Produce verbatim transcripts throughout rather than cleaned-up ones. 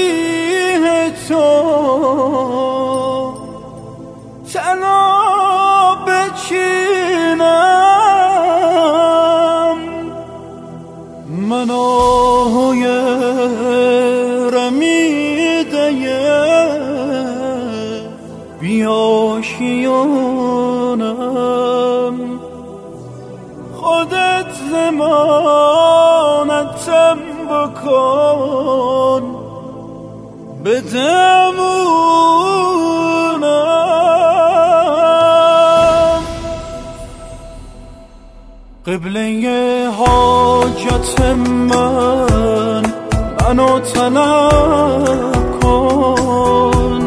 تسبیح تو تنها بچینم، من آهای رمیده بیاشیانم. خودت ضمانتم بکن بدمونم. قبله حاجت من منو طلب کن،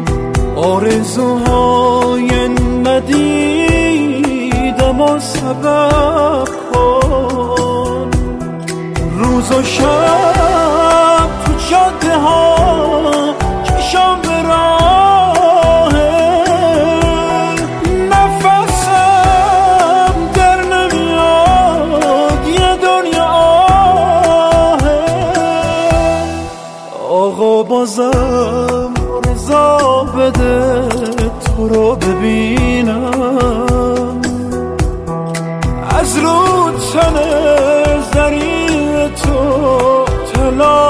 آرزوهای ندیدم و سبب کن. روز و شب تو جاده ها چشم به راهه، نفسم در نمیاد یه دنیا آهه. آقا بازم رضا بده تو رو ببینم، از رو تن زری تو طلا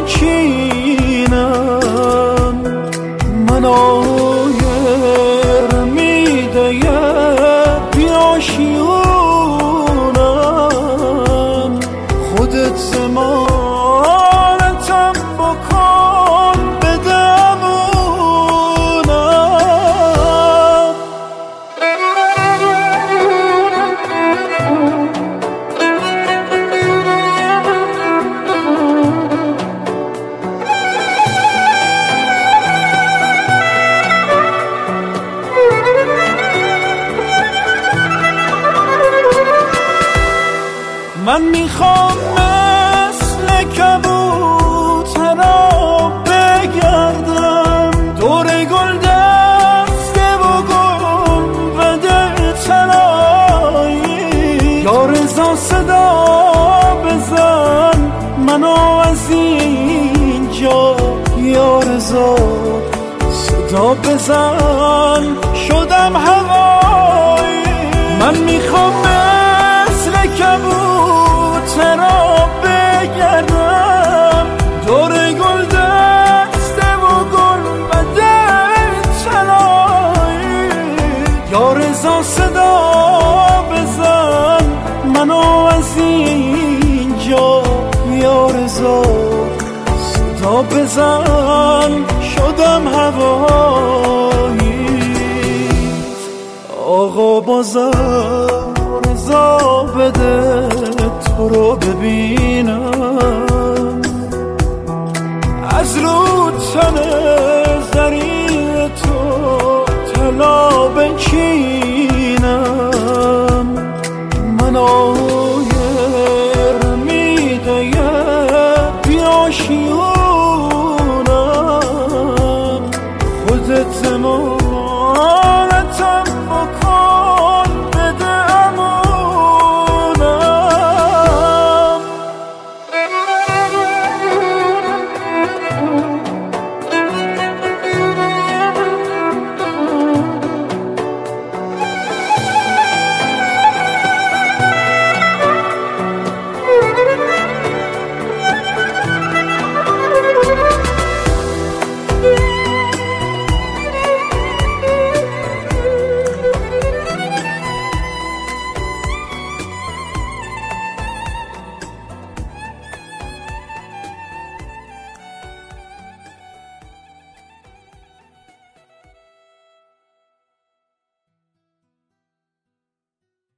بچینم. من آیر میده بیاشیونم، خودت زمانتم بکن بدمونم. من میخوام مثل کبوترا بگردم، دور گل دسته و گنبد طلایی. یا رضا صدا بزن منو از اینجا، یا رضا صدا بزن شدم هوایی. من میخوام مثل کبوترا بگردم، دور گل دسته و گنبد طلایی. یا رضا صدا بزن منو از اینجا، یا رضا صدا بزن شدم هوایی. آقا بازم رضا بده تو رو ببینم، از رو تن زری تو طلا بچینم. من